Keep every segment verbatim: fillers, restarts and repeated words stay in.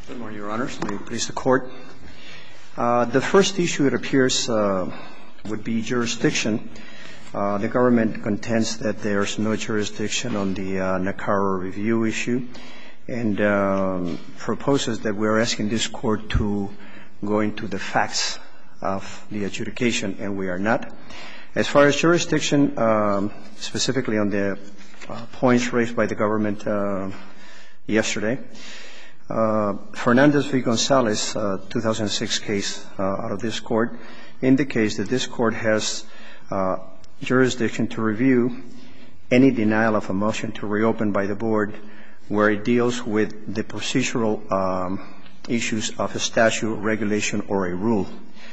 Good morning, Your Honors. May it please the Court. Uh, the first issue, it appears, uh, would be jurisdiction. Uh, the government contends that there's no jurisdiction on the uh, NACARA review issue and um, proposes that we're asking this Court to go into the facts of the adjudication, and we are not. As far as jurisdiction, um, specifically on the uh, points raised by the government uh, yesterday, uh, Fernandez v. Gonzalez, uh, two thousand six case uh, out of this Court, indicates that this Court has uh, jurisdiction to review any denial of a motion to reopen by the Board where it deals with the procedural um, issues of a statute, regulation, or a rule.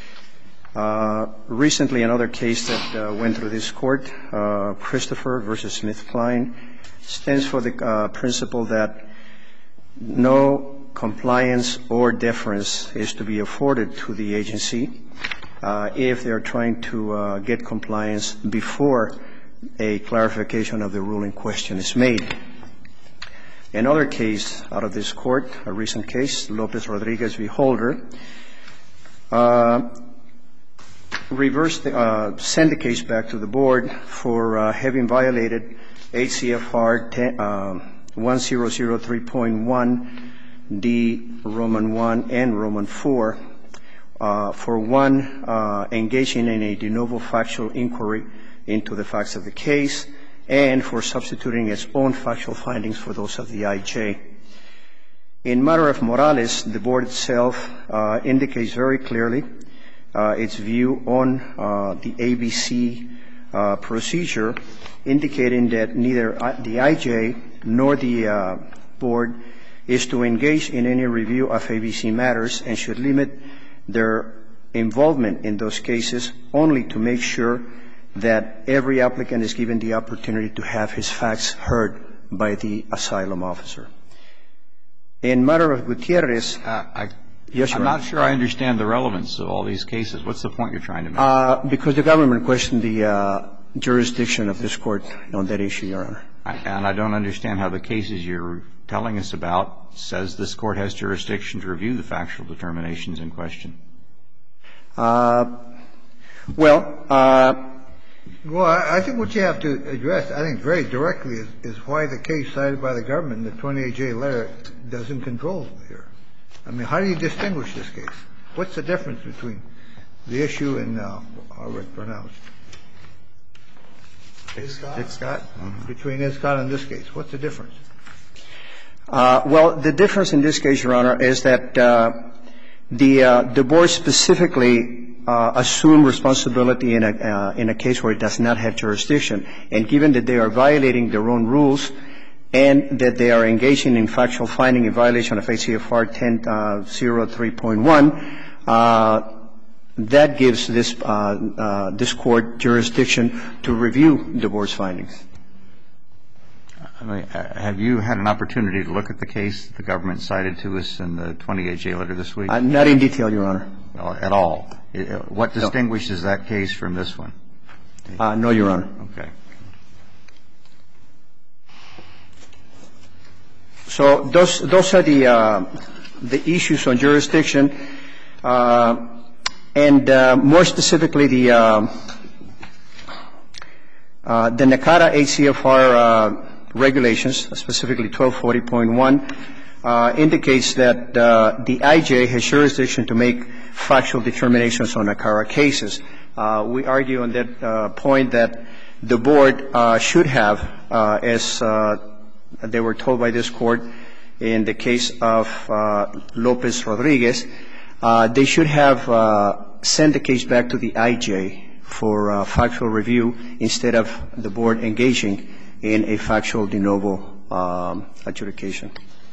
Uh, recently, another case that uh, went through this Court, uh, Christopher v. Smith-Klein, stands for the uh, principle that no compliance or deference is to be afforded to the agency uh, if they're trying to uh, get compliance before a clarification of the rule in question is made. Another case out of this Court, a recent case, Lopez-Rodriguez v. Holder, uh, reversed the, uh, sent the case back to the Board for uh, having violated eight C F R one thousand three point one D Roman one and Roman four uh, for one uh, engaging in a de novo factual inquiry into the facts of the case and for substituting its own factual findings for those of the I J. In matter of Morales, the Board itself uh, indicates very clearly uh, its view on uh, the A B C uh, procedure, indicating that neither the I J nor the uh, Board is to engage in any review of A B C matters and should limit their involvement in those cases only to make sure that every applicant is given the opportunity to have his facts heard by the asylum officer. In matter of Gutierrez, uh, I, yes, I'm not sure I understand the relevance of all these cases. What's the point you're trying to make? Uh, because the government questioned the uh, jurisdiction of this Court on that issue, Your Honor. I, and I don't understand how the cases you're telling us about says this Court has jurisdiction to review the factual determinations in question. Uh, well, uh, Well, I think what you have to address, I think very directly, is, is why the case cited by the government, the twenty-eight J letter, doesn't control here. I mean, how do you distinguish this case? What's the difference between the issue and uh, how it's pronounced? Iscott? Between Iscott and this case. What's the difference? Uh, well, the difference in this case, Your Honor, is that uh, the uh, the Board specifically Uh, assume responsibility in a uh, in a case where it does not have jurisdiction. And given that they are violating their own rules and that they are engaging in factual finding in violation of eight C F R ten oh three point one, uh, that gives this uh, uh, this Court jurisdiction to review the Board's findings. I mean, have you had an opportunity to look at the case the government cited to us in the twenty-eight J letter this week? Uh, not in detail, Your Honor. Well, at all. What distinguishes that case from this one? Uh, no, Your Honor. Okay. So those those are the uh, the issues on jurisdiction, uh, and uh, more specifically the uh, uh, the NACARA eight C F R uh, regulations, specifically twelve forty point one, uh, indicates that uh, the I J has jurisdiction to make factual determinations on NACARA cases. Uh, we argue on that uh, point that the Board uh, should have, uh, as uh, they were told by this Court in the case of uh, Lopez-Rodriguez, uh, they should have uh, sent the case back to the I J for uh, factual review instead of the Board engaging in a factual de novo um, adjudication.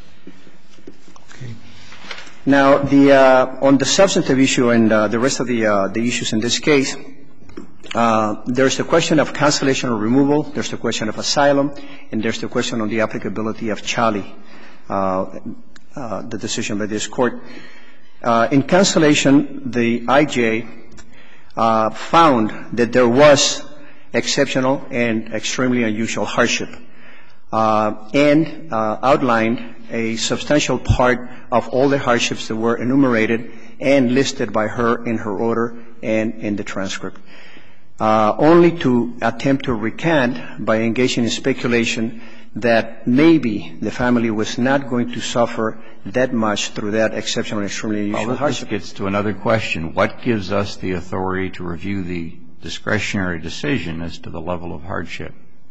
Now, the, uh, on the substantive issue and uh, the rest of the, uh, the issues in this case, uh, there's the question of cancellation or removal, there's the question of asylum, and there's the question on the applicability of Chali, uh, uh, the decision by this Court. Uh, in cancellation, the I J uh, found that there was exceptional and extremely unusual hardship. uh, and uh, outlined a substantial part of all the hardships that were enumerated and listed by her in her order and in the transcript, uh, only to attempt to recant by engaging in speculation that maybe the family was not going to suffer that much through that exceptional and extremely unusual well, hardship. This gets to another question. What gives us the authority to review the discretionary decision as to the level of hardship?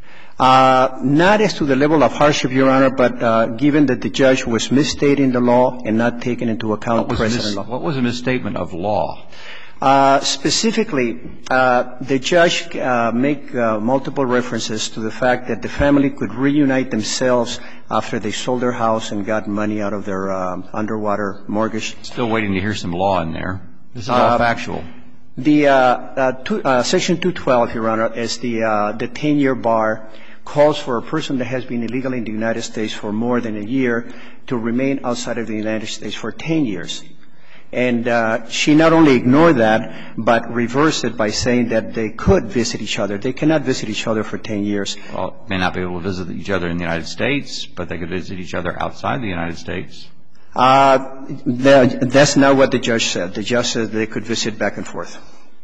Uh, not as to the level of hardship, Your Honor, but uh, given that the judge was misstating the law and not taking into account precedent law. What was a misstatement of law? Uh, specifically, uh, the judge uh, make uh, multiple references to the fact that the family could reunite themselves after they sold their house and got money out of their uh, underwater mortgage. Still waiting to hear some law in there. This is all Uh, factual. The uh, uh, two, uh, Section two twelve, Your Honor, is the uh, the ten-year bar, calls for a person that has been illegally in the United States for more than a year to remain outside of the United States for ten years. And uh, she not only ignored that, but reversed it by saying that they could visit each other. They cannot visit each other for ten years. Well, may not be able to visit each other in the United States, but they could visit each other outside the United States. Uh, the, that's not what the judge said. The judge said they could visit back and forth.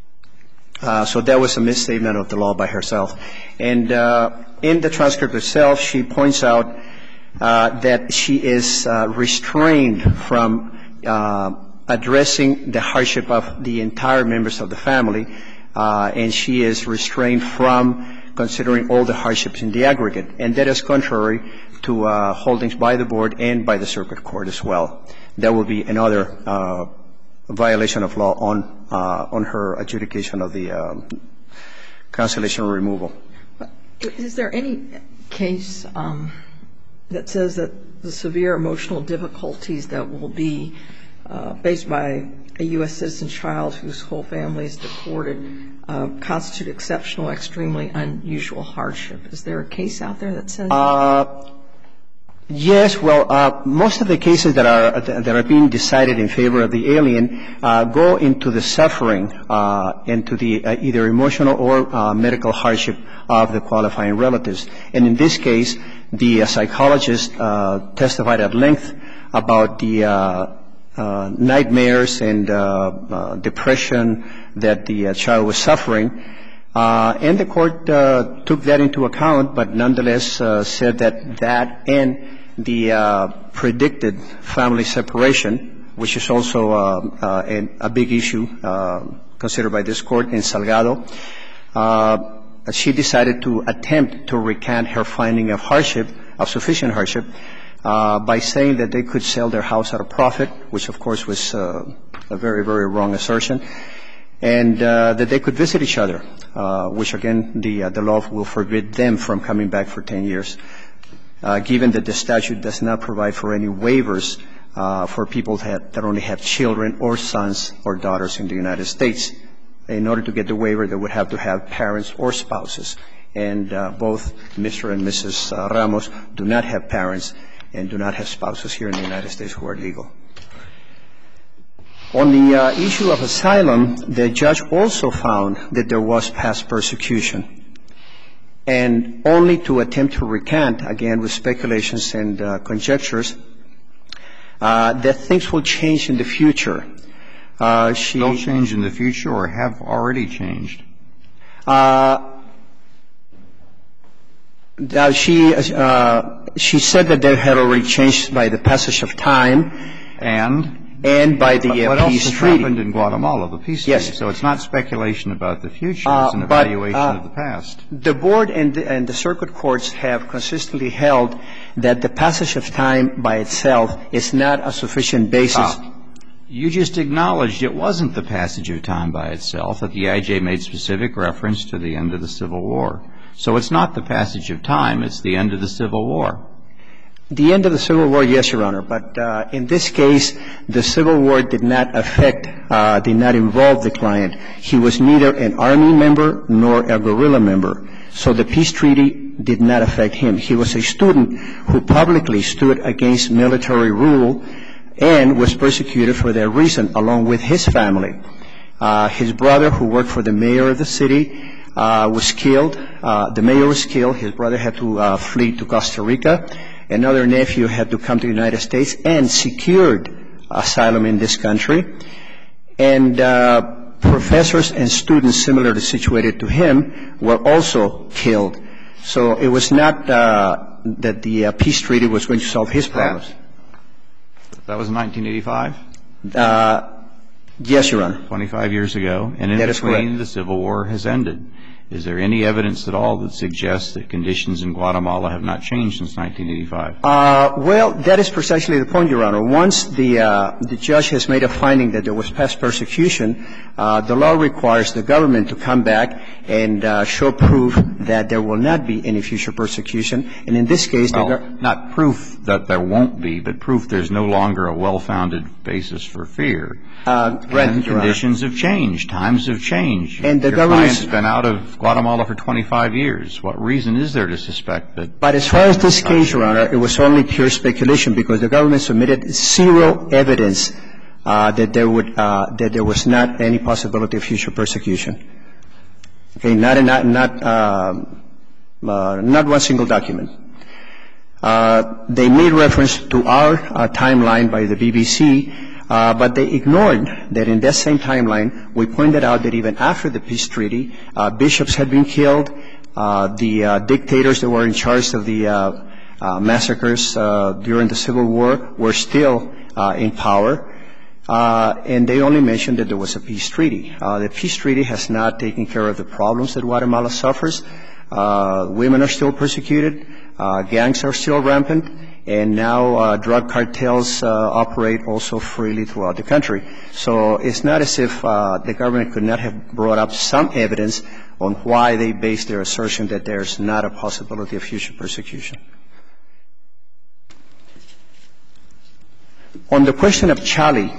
Uh, so that was a misstatement of the law by herself. And uh, in the transcript itself, she points out uh, that she is uh, restrained from uh, addressing the hardship of the entire members of the family, uh, and she is restrained from considering all the hardships in the aggregate. And that is contrary to uh, holdings by the board and by the circuit court as well. That will be another uh, violation of law on uh, on her adjudication of the um, cancellation or removal. Is there any case um, that says that the severe emotional difficulties that will be uh, faced by a U S citizen child whose whole family is deported uh, constitute exceptional, extremely unusual hardship? Is there a case out there that says that? Uh, Yes, well, uh, most of the cases that are that are being decided in favor of the alien uh, go into the suffering, uh, into the uh, either emotional or uh, medical hardship of the qualifying relatives. And in this case, the uh, psychologist uh, testified at length about the uh, uh, nightmares and uh, uh, depression that the uh, child was suffering. Uh, and the court uh, took that into account, but nonetheless uh, said that that and the uh, predicted family separation, which is also uh, uh, an, a big issue uh, considered by this court in Salgado, uh, she decided to attempt to recant her finding of hardship, of sufficient hardship, uh, by saying that they could sell their house at a profit, which of course was uh, a very, very wrong assertion, and uh, that they could visit each other, uh, which again the uh, the law will forbid them from coming back for ten years, uh, given that the statute does not provide for any waivers uh, for people that, that only have children or sons or daughters in the United States. In order to get the waiver, they would have to have parents or spouses, and uh, both Mister and Missus Ramos do not have parents and do not have spouses here in the United States who are legal. On the uh, issue of asylum, the judge also found that there was past persecution, and only to attempt to recant, again with speculations and uh, conjectures, uh, that things will change in the future. Uh, she Will change in the future or have already changed? Uh, uh, she uh, she said that they had already changed by the passage of time. And? And by the what uh, else peace has treaty. happened in Guatemala, the peace Yes. treaty? So it's not speculation about the future. Uh, it's an but, evaluation uh, of the past. The board and the, and the circuit courts have consistently held that the passage of time by itself is not a sufficient basis. Ah, you just acknowledged it wasn't the passage of time by itself, that the I J made specific reference to the end of the Civil War. So it's not the passage of time, it's the end of the Civil War. The end of the Civil War, yes, Your Honor. But uh, in this case, the Civil War did not affect, uh, did not involve the client. He was neither an Army member nor a guerrilla member. So the peace treaty did not affect him. He was a student who publicly stood against military rule and was persecuted for that reason, along with his family. Uh, his brother, who worked for the mayor of the city, uh, was killed. Uh, the mayor was killed. His brother had to uh, flee to Costa Rica. Another nephew had to come to the United States and secured asylum in this country. And uh, professors and students similarly situated to him were also killed. So it was not uh, that the uh, peace treaty was going to solve his problems. That, that was in nineteen eighty-five? Uh, yes, Your Honor. twenty-five years ago. And in That is between, correct. the Civil War has ended. Is there any evidence at all that suggests that conditions in Guatemala have not changed since nineteen eighty-five? Uh, well, that is precisely the point, Your Honor. Once the uh, the judge has made a finding that there was past persecution, uh, the law requires the government to come back and uh, show proof that there will not be any future persecution. And in this case, Well, the go- not proof that there won't be, but proof there's no longer a well-founded basis for fear. uh, granted, And Your Honor. conditions have changed. Times have changed. And the Your government's- client's been out of Guatemala for twenty-five years. What reason is there to suspect that? But as far as this case, Your Honor, it was only pure speculation because the government submitted zero evidence uh, that there would uh, that there was not any possibility of future persecution. Okay, not not not um, uh, not one single document. Uh, they made reference to our uh, timeline by the B B C, uh, but they ignored that in that same timeline, we pointed out that even after the peace treaty, uh, bishops had been killed, uh, the uh, dictators that were in charge of the uh, uh, massacres uh, during the Civil War were still uh, in power, uh, and they only mentioned that there was a peace treaty. Uh, the peace treaty has not taken care of the problems that Guatemala suffers. Uh, women are still persecuted. Uh, gangs are still rampant, and now uh, drug cartels uh, operate also freely throughout the country. So it's not as if uh, the government could not have brought up some evidence on why they base their assertion that there's not a possibility of future persecution. On the question of Chali,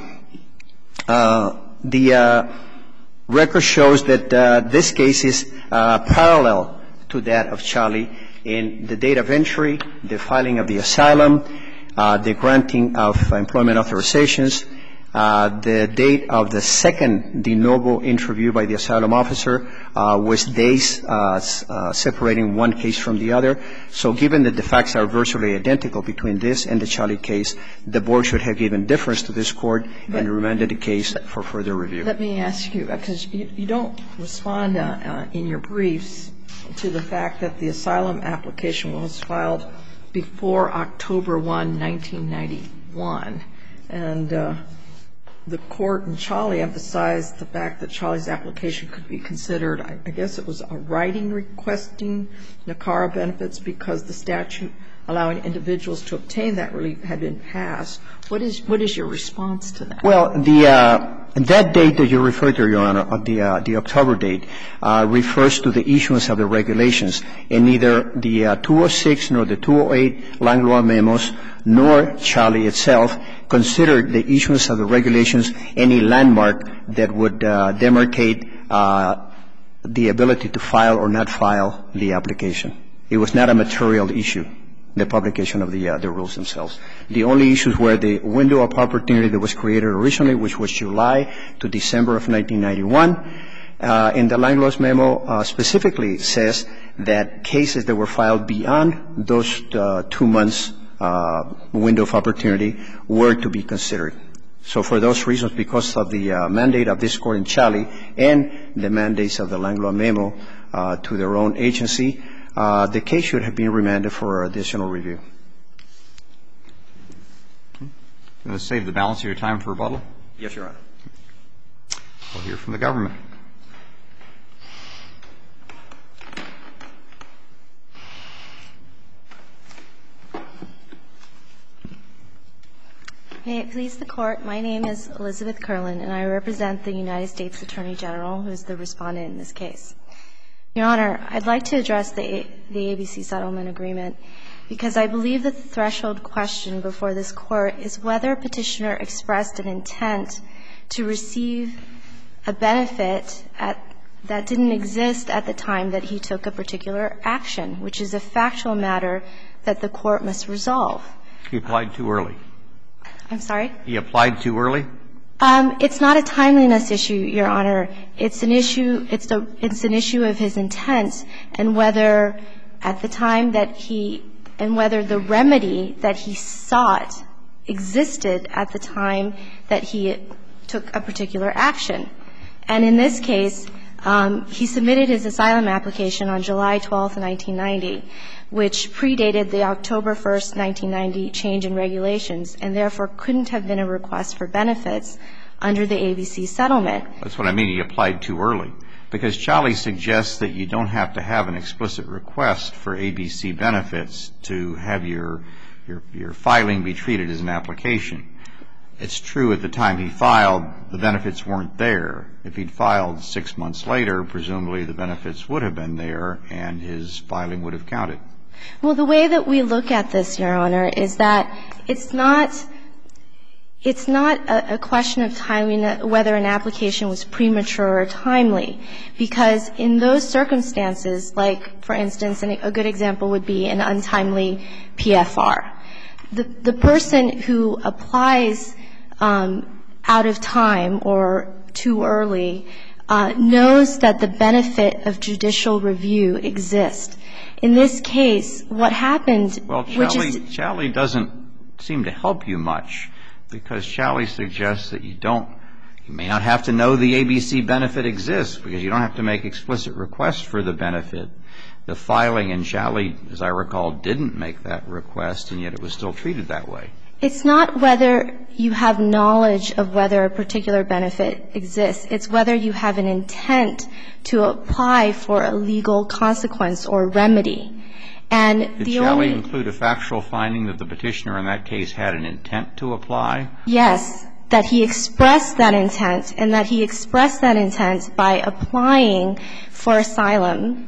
uh, the uh, record shows that uh, this case is uh, parallel to that of Chali in the date of entry, the filing of the asylum, uh, the granting of employment authorizations, uh, the date of the second de novo interview by the asylum officer uh, was days uh, uh, separating one case from the other. So given that the facts are virtually identical between this and the Chali case, the board should have given deference to this court and remanded the case for further review. Let me ask you, because you, you don't respond uh, uh, in your briefs to the fact that the asylum application was filed before October first, nineteen ninety-one. And uh, the court in Chali emphasized the fact that Chali's application could be considered, I, I guess it was a writing requesting NACARA benefits because the statute allowing individuals to obtain that relief had been passed. What is what is your response to that? Well, the uh, that date that you referred to, Your Honor, the uh, the October date, uh, refers to the issuance of the regulations, and neither the uh, two oh six nor the two oh eight Langlois memos nor Chali itself considered the issuance of the regulations any landmark that would uh, demarcate uh, the ability to file or not file the application. It was not a material issue, the publication of the uh, the rules themselves. The only issues were the window of opportunity that was created originally, which was July to December of nineteen ninety-one. Uh, and the Langlois memo uh, specifically says that cases that were filed beyond those uh, two months uh, window of opportunity were to be considered. So for those reasons, because of the uh, mandate of this court in Chali and the mandates of the Langlois memo uh, to their own agency, Uh, the case should have been remanded for additional review. Going to save the balance of your time for rebuttal? Yes, Your Honor. We'll hear from the government. May it please the Court, my name is Elizabeth Curlin, and I represent the United States Attorney General, who is the respondent in this case. Your Honor, I'd like to address the, the A B C settlement agreement because I believe that the threshold question before this Court is whether Petitioner expressed an intent to receive a benefit at, that didn't exist at the time that he took a particular action, which is a factual matter that the Court must resolve. He applied too early. I'm sorry? He applied too early? Um, it's not a timeliness issue, Your Honor. It's an issue, it's, the, it's an issue of his intent and whether at the time that he, and whether the remedy that he sought existed at the time that he took a particular action. And in this case, um, he submitted his asylum application on July twelfth, nineteen ninety, which predated the October first, nineteen ninety change in regulations, and therefore couldn't have been a request for benefits under the A B C settlement. That's what I mean. He applied too early. Because Charlie suggests that you don't have to have an explicit request for A B C benefits to have your, your, your filing be treated as an application. It's true at the time he filed, the benefits weren't there. If he'd filed six months later, presumably the benefits would have been there and his filing would have counted. Well, the way that we look at this, Your Honor, is that it's not it's not a, a question of timing, whether an application was premature or timely, because in those circumstances, like, for instance, and a good example would be an untimely P F R. The, the person who applies um, out of time or too early uh, knows that the benefit of judicial review exists. In this case, what happened, well, which Charlie, is Charlie doesn't seem to help you much, because Charlie suggests that you don't, you may not have to know the A B C benefit exists, because you don't have to make explicit requests for the benefit. The filing in Charlie, as I recall, didn't make that request, and yet it was still treated that way. It's not whether you have knowledge of whether a particular benefit exists. It's whether you have an intent to apply for a legal consequence or remedy. And Did the Charlie only include a factual finding that the petitioner in that case had an intent to apply? Yes, that he expressed that intent, and that he expressed that intent by applying for asylum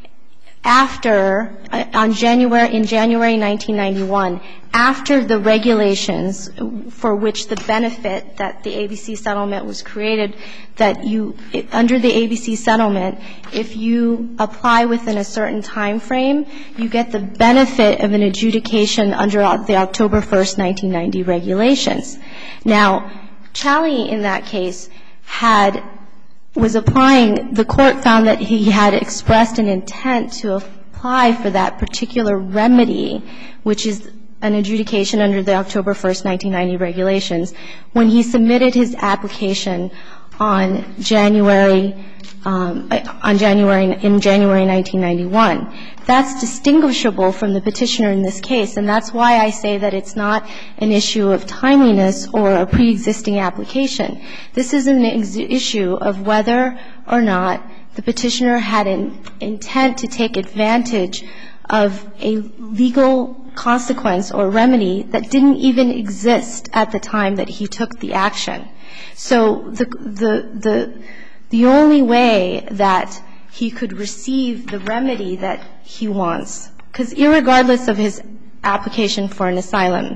after, uh, on January, in January nineteen ninety-one, after the regulations for which the benefit that the A B C settlement was created, that you, under the A B C settlement, if you apply within a certain time frame, you get the benefit of an adjudication under the October first, nineteen ninety regulations. Now, Charlie in that case had, was applying, the court found that he had expressed an intent to apply for that particular remedy, which is an adjudication under the October first, nineteen ninety regulations, when he submitted his application on January, um, on January, in January nineteen ninety-one. That's distinguishable from the petitioner in this case, and that's why I say that it's not an issue of timeliness or a pre-existing application. This is an ex- issue of whether or not the petitioner had an intent to take advantage of a legal consequence or remedy that didn't even exist at the time that he took the action. So the the the the only way that he could receive the remedy that he wants, because irregardless of his application for an asylum,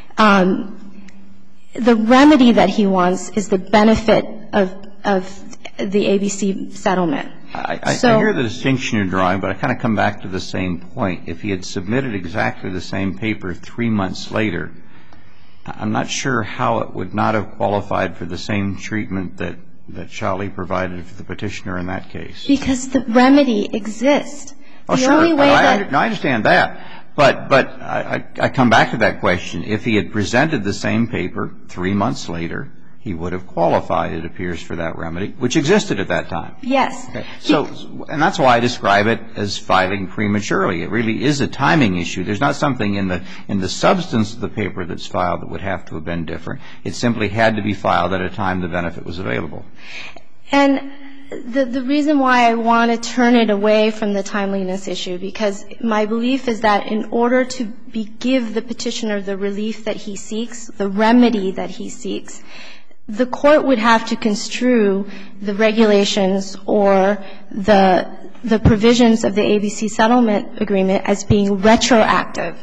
um, the remedy that he wants is the benefit of of the A B C settlement. I, I, so, I hear the distinction you're drawing, but I kind of come back to the same point. If he had submitted exactly the same paper three months later, I'm not sure how it would not have qualified for the same treatment that, that Charlie provided for the petitioner in that case. Because the remedy exists. Oh, the sure. Only way I, that I, no, I understand that. But, but I, I come back to that question. If he had presented the same paper three months later, he would have qualified, it appears, for that remedy, which existed at that time. Yes. Okay. So, and that's why I describe it as filing prematurely. It really is a timing issue. There's not something in the in the substance of the paper that's filed that would have to have been different. It simply had to be filed at a time the benefit was available. And the the reason why I want to turn it away from the timeliness issue, because my belief is that in order to be, give the petitioner the relief that he seeks, the remedy that he seeks, the court would have to construe the regulations or the the provisions of the A B C settlement agreement as being retroactive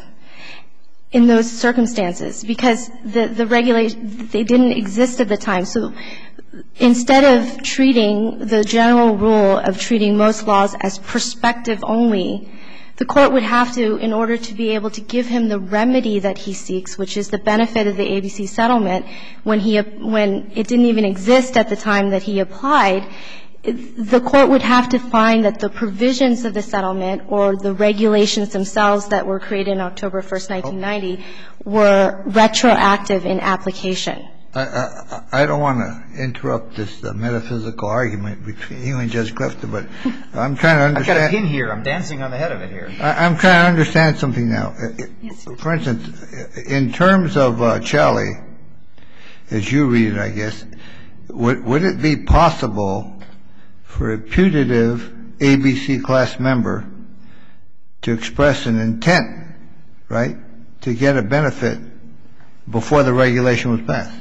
in those circumstances, because the the regulation, they didn't exist at the time. So instead of treating the general rule of treating most laws as prospective only The Court would have to, in order to be able to give him the remedy that he seeks, which is the benefit of the A B C settlement, when he when it didn't even exist at the time that he applied, the Court would have to find that the provisions of the settlement or the regulations themselves that were created on October first, nineteen ninety, were retroactive in application. I, I, I don't want to interrupt this uh, metaphysical argument between you and Judge Clifton, but I'm trying to understand. I've got a pin here. I'm dancing on the head of it here. I, I'm trying to understand something now. Yes, sir. For instance, in terms of uh, Charlie, as you read it, I guess, would, would it be possible for a putative A B C class member to express an intent, right, to get a benefit before the regulation was passed?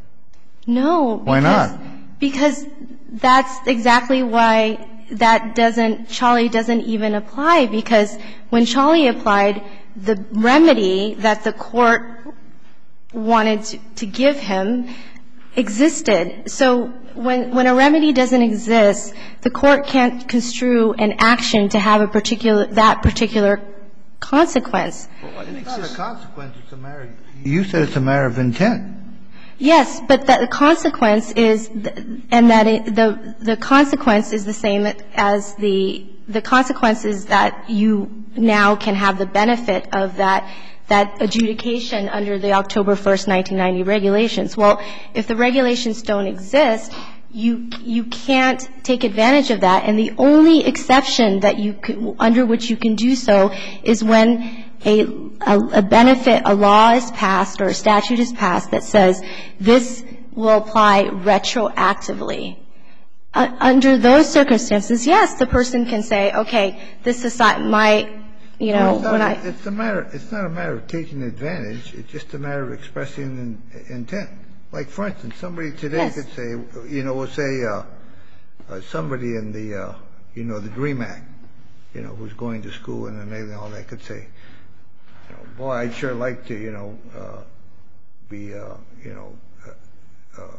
No. Why not? Because that's exactly why that doesn't, Charlie doesn't even apply, because when Charlie applied, the remedy that the Court wanted to, to give him existed. So when, when a remedy doesn't exist, the Court can't construe an action to have a particular, that particular consequence. Well, it's not a consequence. It's a matter of, you said it's a matter of intent. Yes, but the consequence is, and that it, the the consequence is the same as the the consequence is that you now can have the benefit of that that adjudication under the October first, nineteen ninety regulations. Well, if the regulations don't exist, you you can't take advantage of that, and the only exception that you can, under which you can do so is when A, a, a benefit, a law is passed or a statute is passed that says this will apply retroactively. Uh, under those circumstances, yes, the person can say, okay, this is my, you know, no, when not, I. It's a matter. It's not a matter of taking advantage. It's just a matter of expressing an intent. Like, for instance, somebody today Yes. could say, you know, we'll say uh, uh, somebody in the, uh, you know, the DREAM Act, you know, who's going to school and then all that could say, you know, boy, I'd sure like to, you know, uh, be, uh, you know, uh, uh,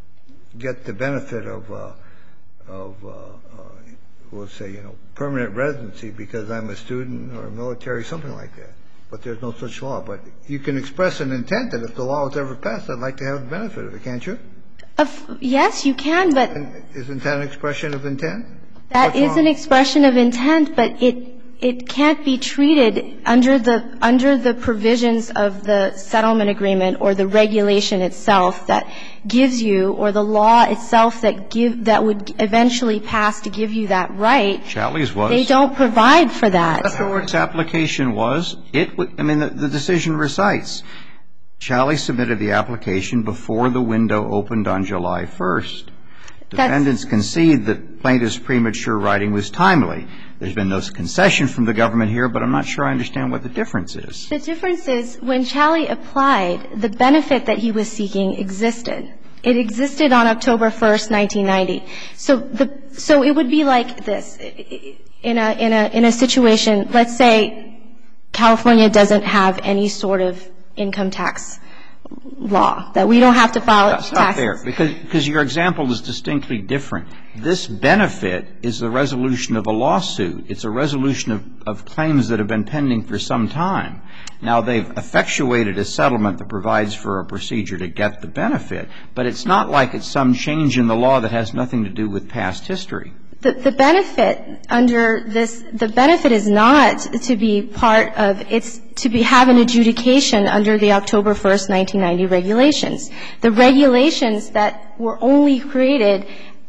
get the benefit of, uh, of, uh, uh, we'll say, you know, permanent residency because I'm a student or a military, something like that. But there's no such law. But you can express an intent that if the law was ever passed, I'd like to have the benefit of it, can't you? Of, yes, you can, but. And isn't that an expression of intent? That What's is wrong? an expression of intent, but it it can't be treated under the under the provisions of the settlement agreement or the regulation itself that gives you, or the law itself that give that would eventually pass to give you that right. Charlie's was. They don't provide for that. That's what its application was. It would, I mean, the, the decision recites, Charlie submitted the application before the window opened on July first. Defendants concede that plaintiff's premature writing was timely. There's been no concession from the government here, but I'm not sure I understand what the difference is. The difference is when Charlie applied, the benefit that he was seeking existed. It existed on October first, nineteen ninety. So the so it would be like this. In a in a in a situation, let's say California doesn't have any sort of income tax law, that we don't have to file taxes. Stop there, because, because your example is distinctly different. This benefit is the resolution of a lawsuit. It's a resolution of, of claims that have been pending for some time. Now, they've effectuated a settlement that provides for a procedure to get the benefit, but it's not like it's some change in the law that has nothing to do with past history. The, the benefit under this, the benefit is not to be part of, it's to be, have an adjudication under the October first, nineteen ninety regulations. The regulations that were only created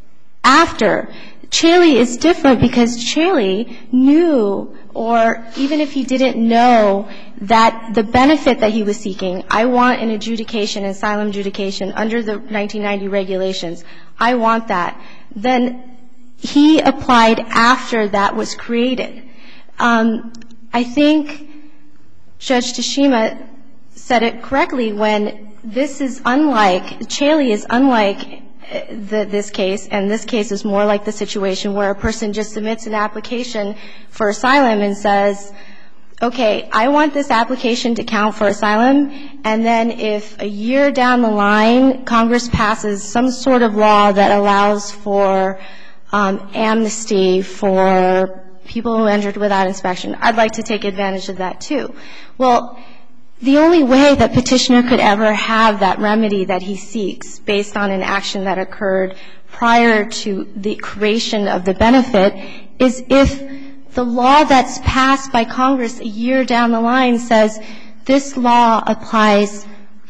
after. Charlie is different because Charlie knew, or even if he didn't know, that the benefit that he was seeking, I want an adjudication, asylum adjudication under the nineteen ninety regulations, I want that, then he applied after that was created. Um, I think Judge Tashima said it correctly when this is unlike, Charlie is unlike the, this case, and this case is more like the situation where a person just submits an application for asylum and says, okay, I want this application to count for asylum, and then if a year down the line Congress passes some sort of law that allows for Um, amnesty for people who entered without inspection. I'd like to take advantage of that, too. Well, the only way that petitioner could ever have that remedy that he seeks based on an action that occurred prior to the creation of the benefit is if the law that's passed by Congress a year down the line says this law applies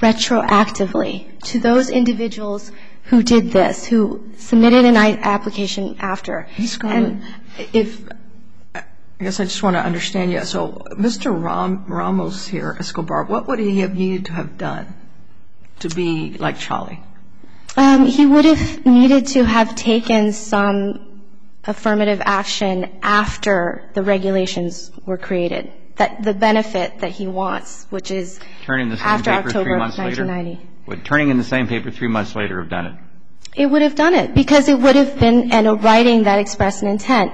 retroactively to those individuals who did this, who submitted an application after. Miz Garland, if I guess I just want to understand you. So Mister Ram, Ramos here, Escobar, what would he have needed to have done to be like Charlie? Um, he would have needed to have taken some affirmative action after the regulations were created, that the benefit that he wants, which is after October nineteen ninety. Would turning in the same paper three months later have done it? It would have done it because it would have been in a writing that expressed an intent.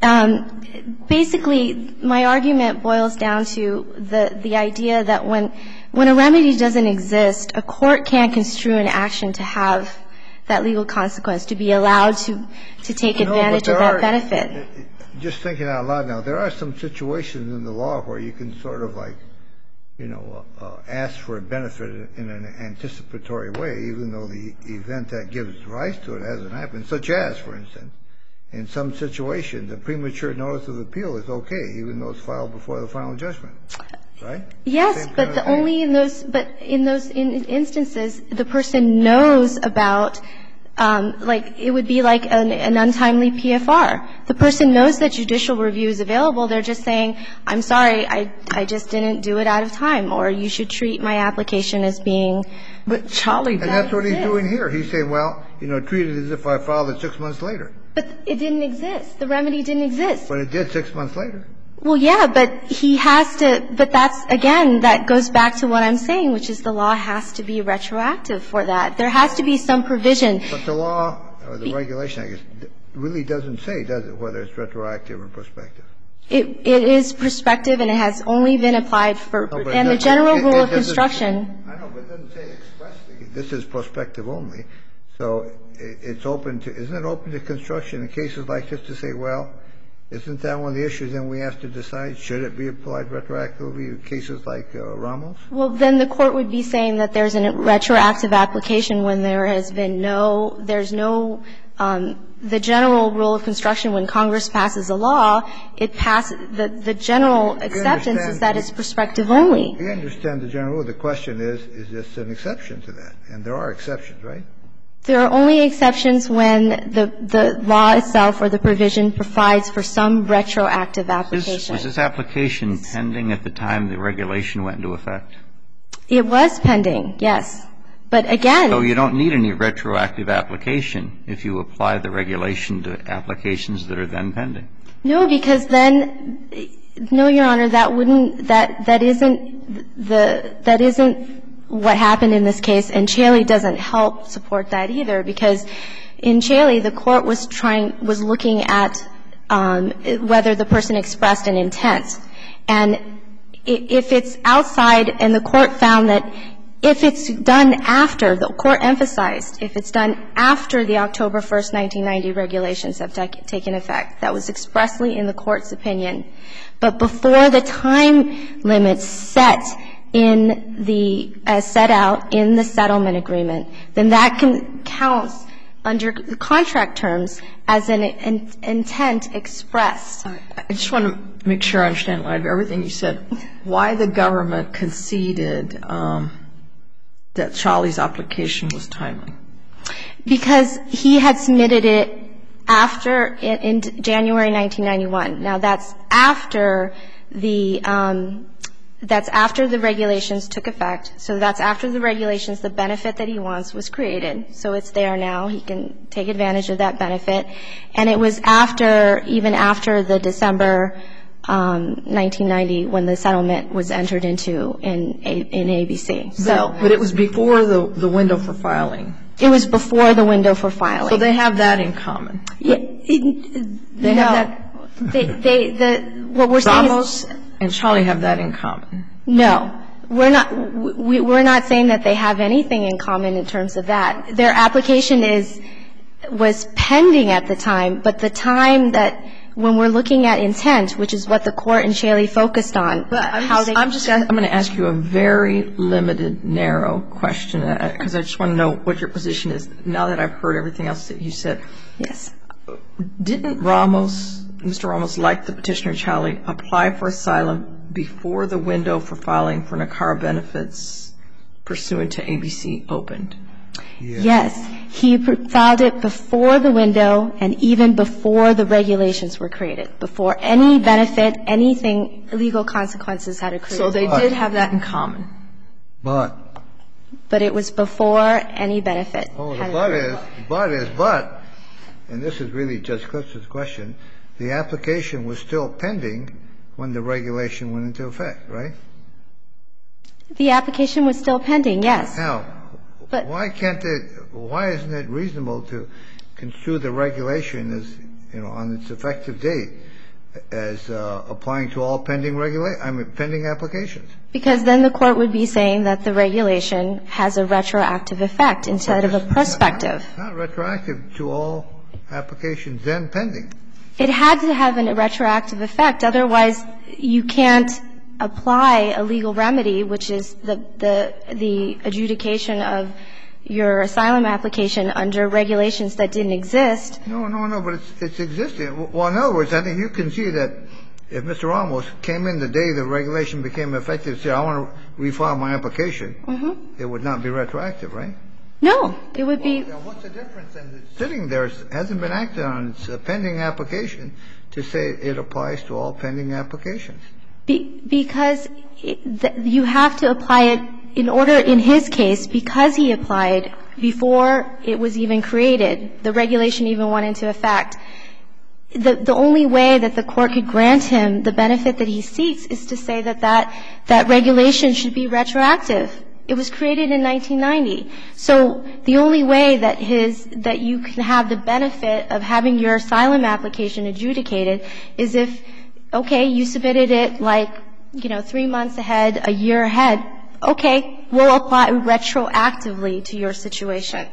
Um, basically, my argument boils down to the, the idea that when, when a remedy doesn't exist, a court can't construe an action to have that legal consequence, to be allowed to, to take advantage no, of that are, benefit. Just thinking out loud now, there are some situations in the law where you can sort of like, you know, uh, ask for a benefit in an anticipatory way, even though the event that gives rise to it hasn't happened, such as, for instance, in some situations, a premature notice of appeal is okay, even though it's filed before the final judgment, right? Yes, but the only in those, but in those in instances, the person knows about, um, like, it would be like an, an untimely P F R. The person knows that judicial review is available. They're just saying, I'm sorry, I, I just didn't do it out of time, or you should treat my application as being. But Charlie, and that's what he's doing here. He's saying, well, you know, treat it as if I filed it six months later. But it didn't exist. The remedy didn't exist. But it did six months later. Well, yeah, but he has to, but that's, again, that goes back to what I'm saying, which is the law has to be retroactive for that. There has to be some provision. But the law, or the regulation, I guess, really doesn't say, does it, whether it's retroactive or prospective? It, it is prospective, and it has only been applied for, no, and the general it, rule it of construction. I know, but it doesn't say expressly. This is prospective only. So it, it's open to, isn't it open to construction in cases like this to say, well, isn't that one of the issues then we have to decide? Should it be applied retroactively in cases like uh, Ramos? Well, then the court would be saying that there's a retroactive application when there has been no, there's no, um, the general rule of construction when Congress passes a law, it passes, the, the general acceptance is that it's prospective only. We understand the general rule. The question is, is this an exception to that? And there are exceptions, right? There are only exceptions when the, the law itself or the provision provides for some retroactive application. Was this application pending at the time the regulation went into effect? It was pending, yes. But again. So you don't need any retroactive application if you apply the regulation to applications that are then pending? No, because then, no, Your Honor, that wouldn't, that, that isn't the, that isn't what happened in this case, and Chaley doesn't help support that either, because in Chaley, the court was trying, was looking at um, whether the person expressed an intent. And if it's outside, and the court found that if it's done after, the court emphasized, if it's done after the October first, nineteen ninety regulations have taken effect, that was expressly in the court's opinion. But before the time limits set in the, as set out in the settlement agreement, then that can counts under the contract terms as an in, intent expressed. I just want to make sure I understand, Live, everything you said. Why the government conceded um, that Charlie's application was timely? Because he had submitted it after, in, in January nineteen ninety-one. Now, that's after the, um, that's after the regulations took effect. So that's after the regulations, the benefit that he wants was created. So it's there now. He can take advantage of that benefit. And it was after, even after the December um, nineteen ninety, when the settlement was entered into in A, in A B C. So, but, but it was before the, the window for filing. It was before the window for filing. So they have that in common. Yeah, it, they no. have that. They, they, the, what we're saying Ramos is, and Charlie have that in common. No, we're not. We, we're not saying that they have anything in common in terms of that. Their application is was pending at the time, but the time that when we're looking at intent, which is what the court in Chaley focused on, But I'm how just, they I'm just I'm going to ask you a very limited, narrow question, because I just want to know what your position is now that I've heard everything else that you said. Yes. Didn't Ramos, Mister Ramos, like the petitioner Chaley, apply for asylum before the window for filing for NACARA benefits pursuant to A B C opened? Yes. Yes. He filed it before the window and even before the regulations were created, before any benefit, anything, legal consequences had occurred. So they did have that in common. But. But it was before any benefit. Oh, the had but occurred. is, but is, but, and this is really Judge Clifton's question, the application was still pending when the regulation went into effect, right? The application was still pending, yes. Now, But- why can't it, why isn't it reasonable to construe the regulation as, you know, on its effective date as uh, applying to all pending regula- I mean, pending applications? Because then the court would be saying that the regulation has a retroactive effect instead of a prospective. Not retroactive to all applications then pending. It had to have a retroactive effect. Otherwise, you can't apply a legal remedy, which is the the the adjudication of your asylum application under regulations that didn't exist. No, no, no, but it's it's existing. Well, in other words, I think you can see that if Mister Ramos came in the day the regulation became effective and said, I want to refile my application, Mm-hmm. it would not be retroactive, right? No, it would be. Well, what's the difference? And it's sitting there, it hasn't been acted on. It's a pending application to say it applies to all pending applications. Be, because it, the, you have to apply it in order, in his case, because he applied before it was even created, the regulation even went into effect. The, the only way that the court could grant him the benefit that he seeks is to say that that, that regulation should be retroactive. It was created in nineteen ninety. So the only way that his, that you can have the benefit of having your asylum application adjudicated is if, okay, you submitted it like, you know, three months ahead, a year ahead. Okay, we'll apply retroactively to your situation.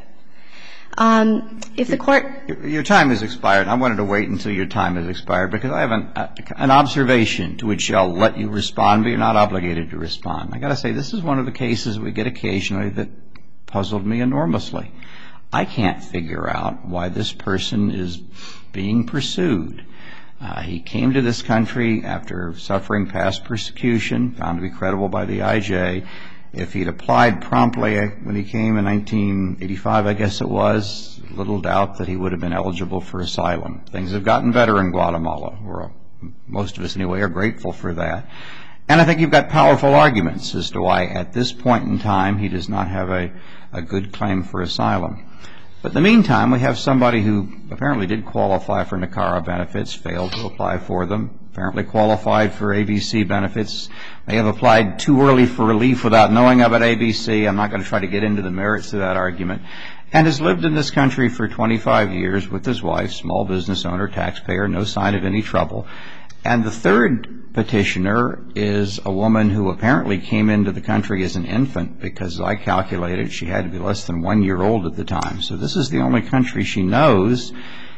Um, if the court – Your time has expired. I wanted to wait until your time has expired because I have an, uh, an observation to which I'll let you respond, but you're not obligated to respond. I got to say, this is one of the cases we get occasionally that puzzled me enormously. I can't figure out why this person is being pursued. Uh, he came to this country after suffering past persecution, found to be credible by the I J. If he'd applied promptly when he came in nineteen eighty-five, I guess it was, little doubt that he would have been eligible for asylum. Things have gotten better in Guatemala. We're, most of us anyway are grateful for that. And I think you've got powerful arguments as to why at this point in time he does not have a, a good claim for asylum. But in the meantime, we have somebody who apparently did qualify for NACARA benefits, failed to apply for them, apparently qualified for A B C benefits, may have applied too early for relief without knowing about A B C. I'm not going to try to get into the merits of that argument. And has lived in this country for twenty-five years with his wife, small business owner, taxpayer, no sign of any trouble. And the third petitioner is a woman who apparently came into the country as an infant because I calculated she had to be less than one year old at the time. So this is the only country she knows.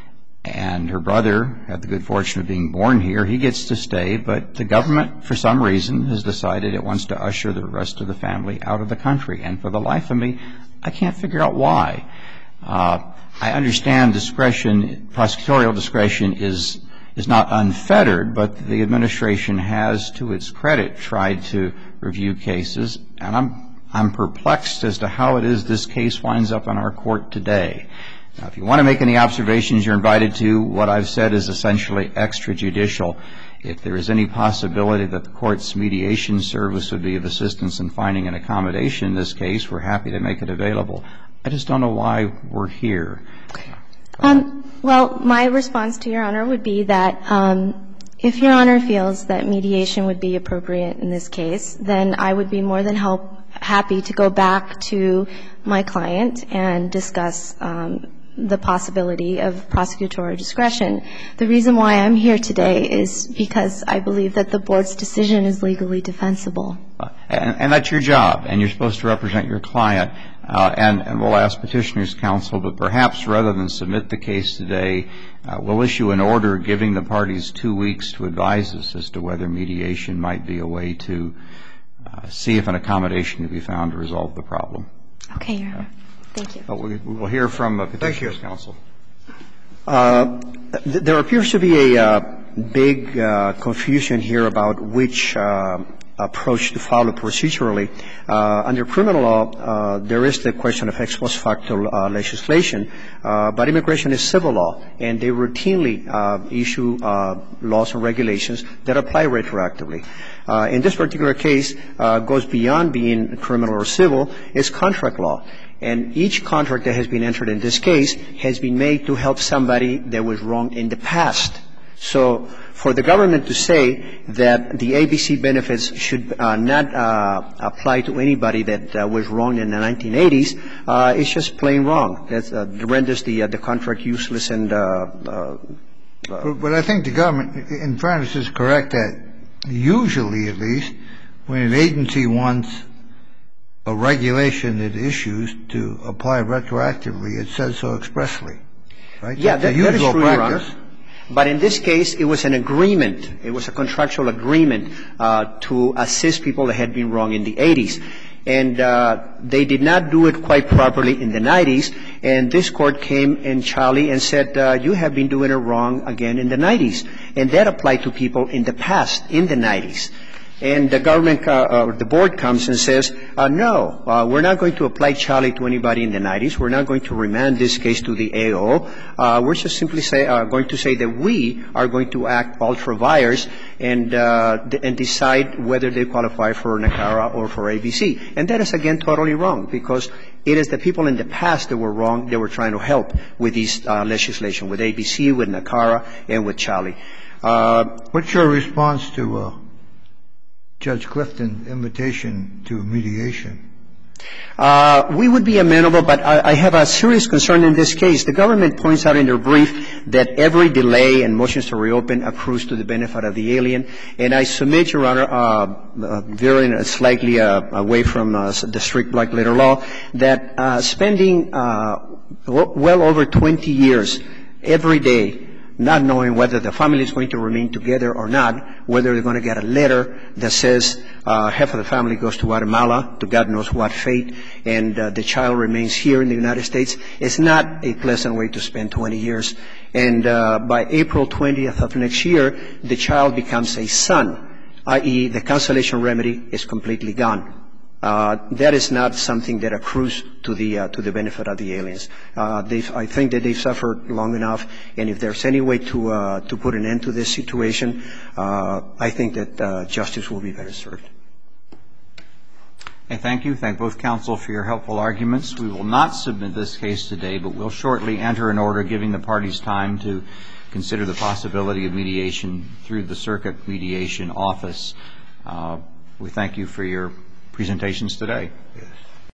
And her brother had the good fortune of being born here. He gets to stay, but the government, for some reason, has decided it wants to usher the rest of the family out of the country. And for the life of me, I can't figure out why. Uh, I understand discretion, prosecutorial discretion is is not unfettered, but the administration has, to its credit, tried to review cases. And I'm I'm perplexed as to how it is this case winds up in our court today. Now, if you want to make any observations, you're invited to. What I've said is essentially extrajudicial. If there is any possibility that the court's mediation service would be of assistance in finding an accommodation in this case, we're happy to make it available. I just don't know why we're here. Um, well, my response to Your Honor would be that um, if Your Honor feels that mediation would be appropriate in this case, then I would be more than help, happy to go back to my client and discuss um, the possibility of prosecutorial discretion. The reason why I'm here today is because I believe that the board's decision is legally defensible. And, and that's your job, and you're supposed to represent your client. Uh, and, and we'll ask Petitioner's Counsel, but perhaps rather than submit the case today, uh, we'll issue an order giving the parties two weeks to advise us as to whether mediation might be a way to uh, see if an accommodation can be found to resolve the problem. Okay, Your Honor. Thank you. But we, we will hear from uh, Petitioner's Counsel. Uh, th- there appears to be a uh, big uh, confusion here about which uh, approach to follow procedurally. Uh, under criminal law, uh, there is the question of ex post facto uh, legislation, uh, but immigration is civil law, and they routinely uh, issue uh, laws and regulations that apply retroactively. Uh, in this particular case, uh, goes beyond being criminal or civil, it's contract law. And each contract that has been entered in this case has been made to help somebody that was wronged in the past. So for the government to say that the A B C benefits should uh, not uh, apply to anybody that uh, was wronged in the nineteen eighties uh, is just plain wrong. That uh, renders the, uh, the contract useless and uh, uh, But, but I think the government, in fairness, is correct that usually, at least, when an agency wants a regulation it issues to apply retroactively, it says so expressly, right? Yeah, That's that, the that is usual true, Your practice. Honor. But in this case, it was an agreement. It was a contractual agreement uh, to assist people that had been wrong in the eighties. And uh, they did not do it quite properly in the nineties. And this court came in Charlie and said, uh, you have been doing it wrong again in the nineties. And that applied to people in the past, in the nineties. And the government, uh, uh, the board comes and says, uh, no, uh, we're not going to apply Charlie to anybody in the nineties. We're not going to remand this case to the A O. Uh, we're just simply say, uh, going to say that we are going to act ultra vires and, uh, d- and decide whether they qualify for NACARA or for A B C. And that is, again, totally wrong, because it is the people in the past that were wrong that were trying to help with these uh, legislation, with A B C, with NACARA, and with Charlie. Uh, What's your response to uh, Judge Clifton's invitation to mediation? Uh, we would be amenable, but I, I have a serious concern in this case. The government points out in their brief that every delay and motions to reopen accrues to the benefit of the alien. And I submit, Your Honor, uh, uh, veering slightly uh, away from uh, the strict black letter law, that uh, spending uh, well over twenty years every day not knowing whether the family is going to remain together or not, whether they're going to get a letter that says uh, half of the family goes to Guatemala, to God knows what fate, and uh, the child remains here in the United States, is not a pleasant way to spend twenty years. And uh, by April twentieth of next year, the child becomes a son, that is the cancellation remedy is completely gone. Uh, that is not something that accrues to the uh, to the benefit of the aliens. Uh, they've, I think that they've suffered long enough, and if there's any way to uh, to put an end to this situation, uh, I think that uh, justice will be better served. Okay, thank you. Thank both counsel for your helpful arguments. We will not submit this case today, but we'll shortly enter an order giving the parties time to consider the possibility of mediation through the Circuit Mediation Office. Uh, we thank you for your presentations today. Yes.